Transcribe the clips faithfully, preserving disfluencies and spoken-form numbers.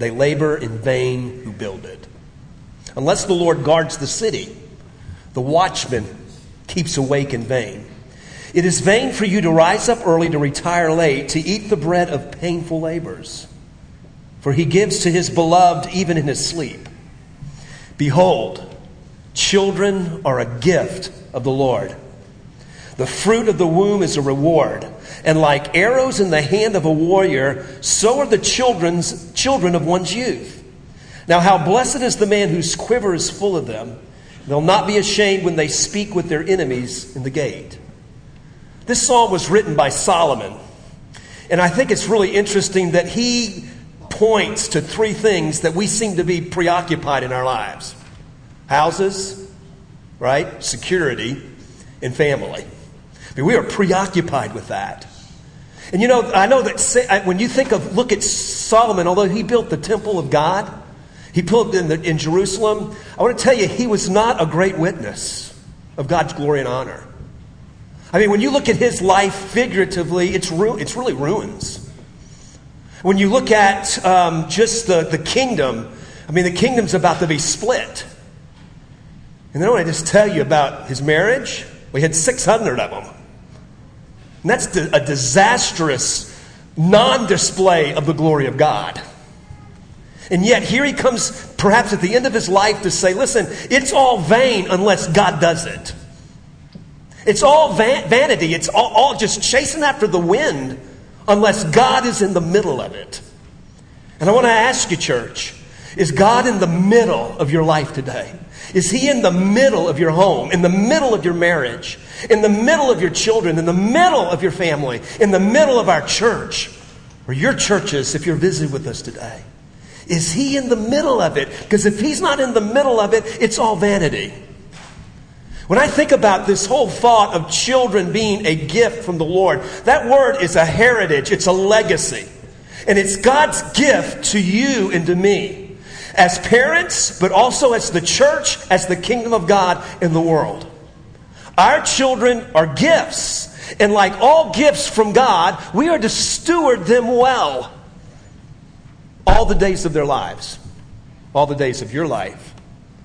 They labor in vain who build it. Unless the Lord guards the city, the watchman keeps awake in vain. It is vain for you to rise up early, to retire late, to eat the bread of painful labors. For he gives to his beloved even in his sleep. Behold, children are a gift of the Lord. The fruit of the womb is a reward. And like arrows in the hand of a warrior, so are the children's children of one's youth. Now how blessed is the man whose quiver is full of them. They'll not be ashamed when they speak with their enemies in the gate. This psalm was written by Solomon. And I think it's really interesting that he points to three things that we seem to be preoccupied in our lives. Houses, right? Security, and family. I mean, we are preoccupied with that. And you know, I know that when you think of, look at Solomon, although he built the temple of God, he built in, the, in Jerusalem, I want to tell you, he was not a great witness of God's glory and honor. I mean, when you look at his life figuratively, it's, ru- it's really ruins. When you look at um, just the, the kingdom, I mean, the kingdom's about to be split. And then I want to just tell you about his marriage. We had six hundred of them. And that's a disastrous non-display of the glory of God. And yet here he comes perhaps at the end of his life to say, listen, it's all vain unless God does it. It's all van- vanity. It's all, all just chasing after the wind unless God is in the middle of it. And I want to ask you, church, is God in the middle of your life today? Is he in the middle of your home, in the middle of your marriage, in the middle of your children, in the middle of your family, in the middle of our church, or your churches if you're visiting with us today? Is he in the middle of it? Because if he's not in the middle of it, it's all vanity. When I think about this whole thought of children being a gift from the Lord, that word is a heritage, it's a legacy. And it's God's gift to you and to me as parents, but also as the church, as the kingdom of God in the world. Our children are gifts. And like all gifts from God, we are to steward them well all the days of their lives, all the days of your life.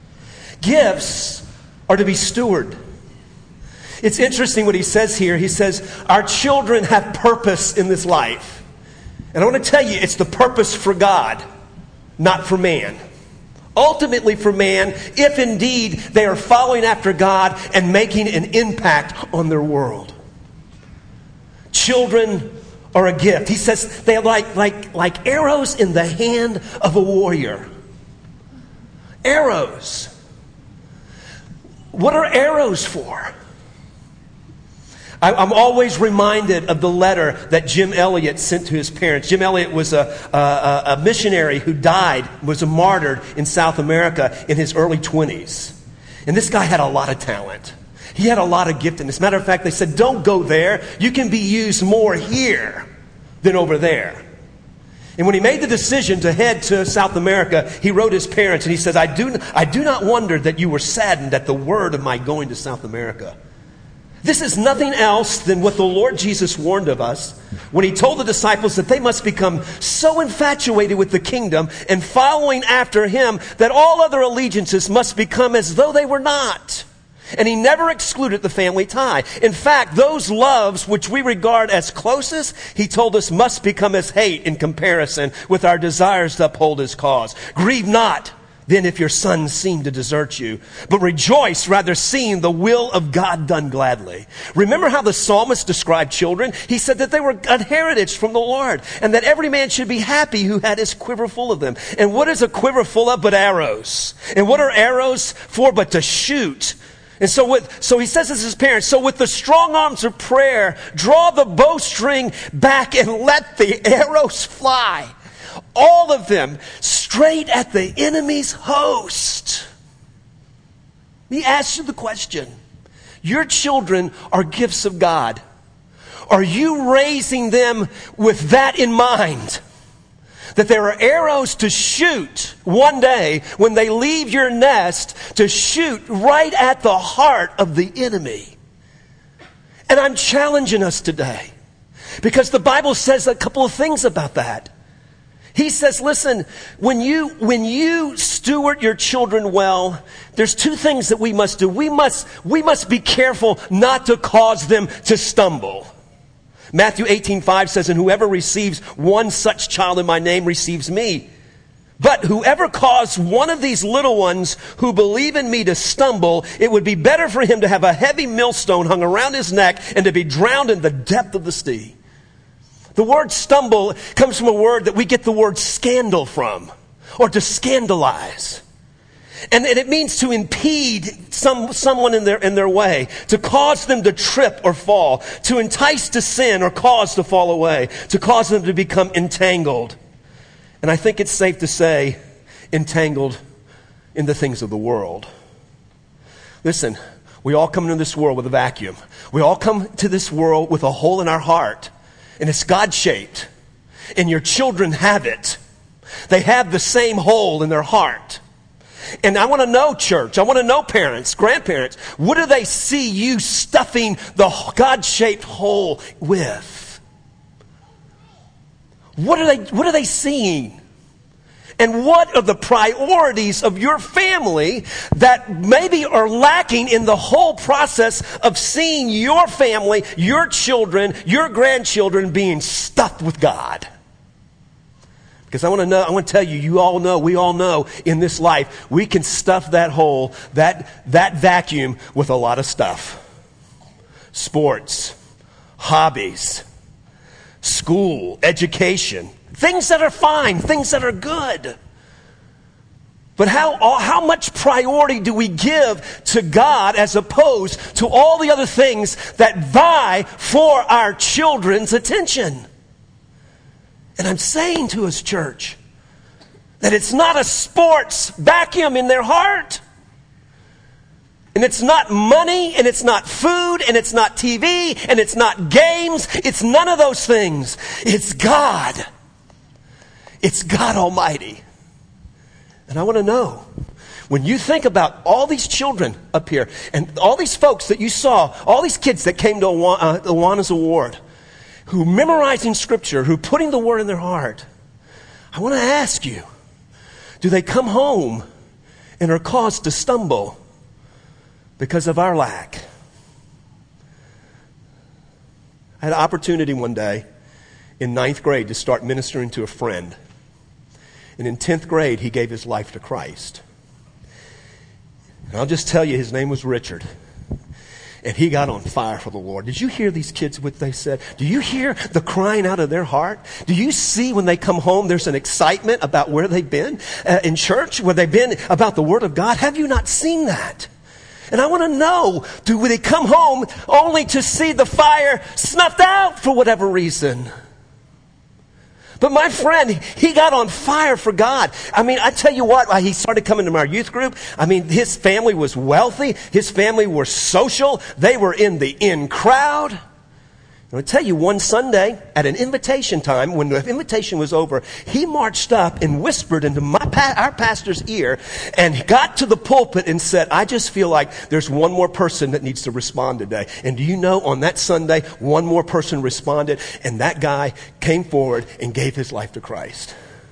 Gifts are to be stewarded. It's interesting what he says here. He says, our children have purpose in this life. And I want to tell you, it's the purpose for God, not for man. Ultimately for man, if indeed they are following after God and making an impact on their world. Children are a gift. He says they are like, like, like arrows in the hand of a warrior. Arrows. What are arrows for? I'm always reminded of the letter that Jim Elliot sent to his parents. Jim Elliot was a, a, a missionary who died, was a martyr in South America in his early twenties. And this guy had a lot of talent. He had a lot of giftedness. As a matter of fact, they said, don't go there. You can be used more here than over there. And when he made the decision to head to South America, he wrote his parents and he says, I do, I do not wonder that you were saddened at the word of my going to South America. This is nothing else than what the Lord Jesus warned of us when he told the disciples that they must become so infatuated with the kingdom and following after him that all other allegiances must become as though they were not. And he never excluded the family tie. In fact, those loves which we regard as closest, he told us must become as hate in comparison with our desires to uphold his cause. Grieve not then if your sons seem to desert you, but rejoice rather seeing the will of God done gladly. Remember how the psalmist described children? He said that they were a heritage from the Lord and that every man should be happy who had his quiver full of them. And what is a quiver full of but arrows? And what are arrows for but to shoot? And so with, so he says this to his parents, so with the strong arms of prayer, draw the bowstring back and let the arrows fly. All of them straight at the enemy's host. Let me ask you the question. Your children are gifts of God. Are you raising them with that in mind? That there are arrows to shoot one day when they leave your nest to shoot right at the heart of the enemy. And I'm challenging us today because the Bible says a couple of things about that. He says, listen, when you, when you steward your children well, there's two things that we must do. We must, we must be careful not to cause them to stumble. Matthew eighteen five says, and whoever receives one such child in my name receives me. But whoever caused one of these little ones who believe in me to stumble, it would be better for him to have a heavy millstone hung around his neck and to be drowned in the depth of the sea. The word stumble comes from a word that we get the word scandal from, or to scandalize. And, and it means to impede some, someone in their, in their way, to cause them to trip or fall, to entice to sin or cause to fall away, to cause them to become entangled. And I think it's safe to say, entangled in the things of the world. Listen, we all come into this world with a vacuum. We all come to this world with a hole in our heart. And it's God-shaped. And your children have it. They have the same hole in their heart. And I want to know, church, I want to know parents, grandparents, what do they see you stuffing the God-shaped hole with? What are they, what are they seeing? And what are the priorities of your family that maybe are lacking in the whole process of seeing your family, your children, your grandchildren being stuffed with God? Because I want to know, I want to tell you, you all know, we all know in this life, we can stuff that hole, that, that vacuum with a lot of stuff. Sports, hobbies, school, education, things that are fine, things that are good. But how, how much priority do we give to God as opposed to all the other things that vie for our children's attention? And I'm saying to us, church, that it's not a sports vacuum in their heart. And it's not money, and it's not food, and it's not T V, and it's not games. It's none of those things. It's God. It's God Almighty. And I want to know, when you think about all these children up here, and all these folks that you saw, all these kids that came to Awana, uh, Awana's Award, who memorizing Scripture, who putting the Word in their heart, I want to ask you, do they come home and are caused to stumble because of our lack? I had an opportunity one day in ninth grade to start ministering to a friend. And in tenth grade, he gave his life to Christ. And I'll just tell you, his name was Richard. And he got on fire for the Lord. Did you hear these kids, what they said? Do you hear the crying out of their heart? Do you see when they come home, there's an excitement about where they've been uh, in church, where they've been about the Word of God? Have you not seen that? And I want to know, do they come home only to see the fire snuffed out for whatever reason? But my friend, he got on fire for God. I mean, I tell you what, he started coming to our youth group. I mean, his family was wealthy. His family were social. They were in the in crowd. And I'll tell you, one Sunday at an invitation time, when the invitation was over, he marched up and whispered into my pa- our pastor's ear and got to the pulpit and said, I just feel like there's one more person that needs to respond today. And do you know, on that Sunday, one more person responded, and that guy came forward and gave his life to Christ.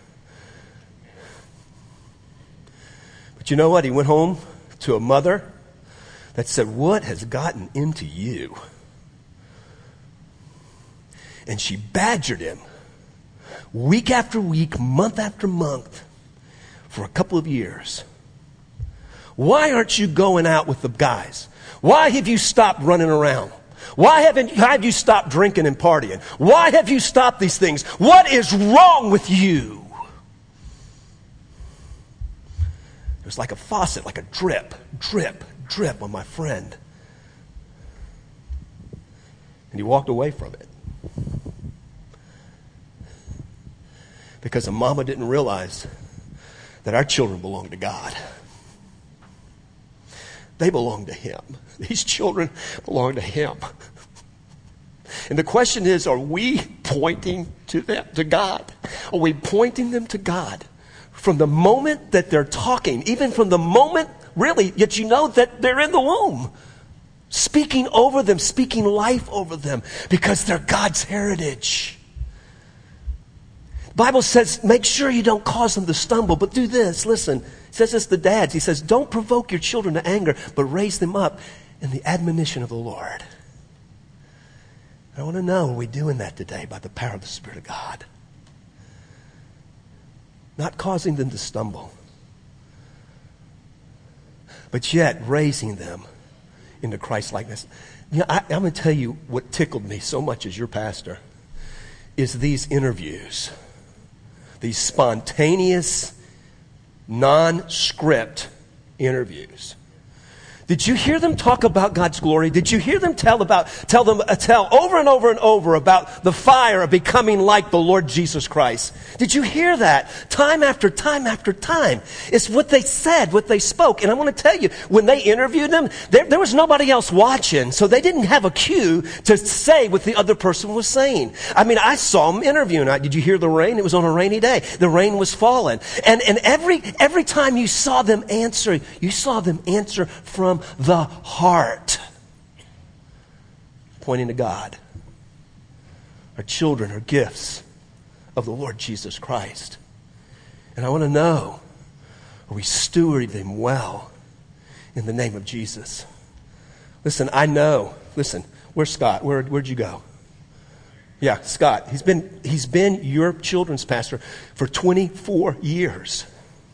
But you know what? He went home to a mother that said, what has gotten into you? And she badgered him week after week, month after month, for a couple of years. Why aren't you going out with the guys? Why have you stopped running around? Why haven't have you stopped drinking and partying? Why have you stopped these things? What is wrong with you? It was like a faucet, like a drip, drip, drip on my friend. And he walked away from it. Because the mama didn't realize that our children belong to God. They belong to Him. These children belong to Him. And the question is, are we pointing to them, to God? Are we pointing them to God? From the moment that they're talking, even from the moment, really, yet you know that they're in the womb. Speaking over them, speaking life over them, because they're God's heritage. Bible says, make sure you don't cause them to stumble, but do this. Listen, it says this to dads. He says, don't provoke your children to anger, but raise them up in the admonition of the Lord. I want to know, are we doing that today by the power of the Spirit of God? Not causing them to stumble, but yet raising them into Christ-likeness. You know, I, I'm going to tell you what tickled me so much as your pastor is these interviews. These spontaneous, non-script interviews. Did you hear them talk about God's glory? Did you hear them tell about, tell them, uh, tell over and over and over about the fire of becoming like the Lord Jesus Christ? Did you hear that time after time after time? It's what they said, what they spoke. And I want to tell you, when they interviewed them, there, there was nobody else watching, so they didn't have a cue to say what the other person was saying. I mean, I saw them interviewing. Did you hear the rain? It was on a rainy day. The rain was falling. And, and every, every time you saw them answer, you saw them answer from the heart, pointing to God. Our children are gifts of the Lord Jesus Christ. And I want to know, are we stewarding them well in the name of Jesus? Listen, I know. Listen, where's Scott? Where, where'd you go? Yeah, Scott. He's been, he's been your children's pastor for twenty-four years.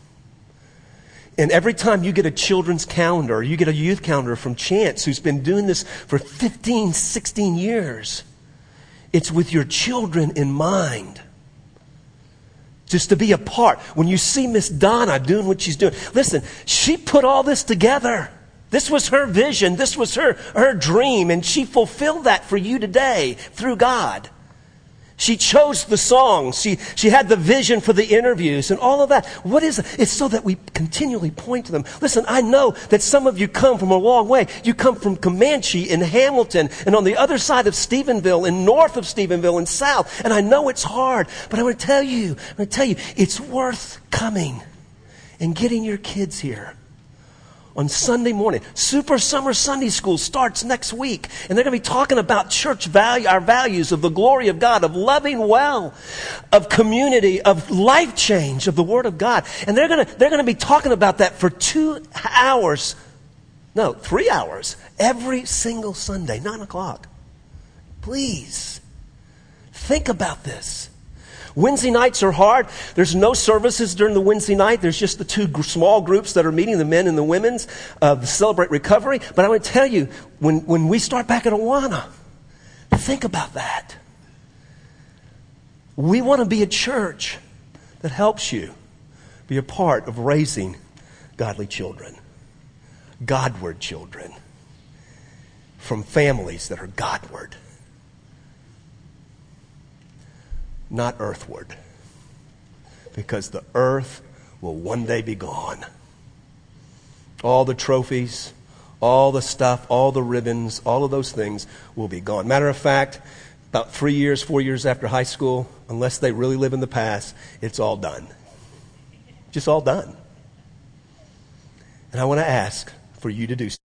And every time you get a children's calendar, or you get a youth calendar from Chance, who's been doing this for fifteen, sixteen years, it's with your children in mind. Just to be a part. When you see Miss Donna doing what she's doing, listen, she put all this together. This was her vision. This was her, her dream. And she fulfilled that for you today through God. She chose the songs. She, she had the vision for the interviews and all of that. What is it? It's so that we continually point to them. Listen, I know that some of you come from a long way. You come from Comanche and Hamilton and on the other side of Stephenville and north of Stephenville and south. And I know it's hard, but I want to tell you, I want to tell you, it's worth coming and getting your kids here. On Sunday morning. Super Summer Sunday School starts next week. And they're going to be talking about church value, our values of the glory of God, of loving well, of community, of life change, of the Word of God. And they're going to, they're going to be talking about that for two hours, no, three hours, every single Sunday, nine o'clock. Please, think about this. Wednesday nights are hard. There's no services during the Wednesday night. There's just the two gr- small groups that are meeting, the men and the women's, uh, to celebrate recovery. But I want to tell you, when, when we start back at Awana, think about that. We want to be a church that helps you be a part of raising godly children, Godward children, from families that are Godward. Not earthward, because the earth will one day be gone. All the trophies, all the stuff, all the ribbons, all of those things will be gone. Matter of fact, about three years, four years after high school, unless they really live in the past, it's all done. Just all done. And I want to ask for you to do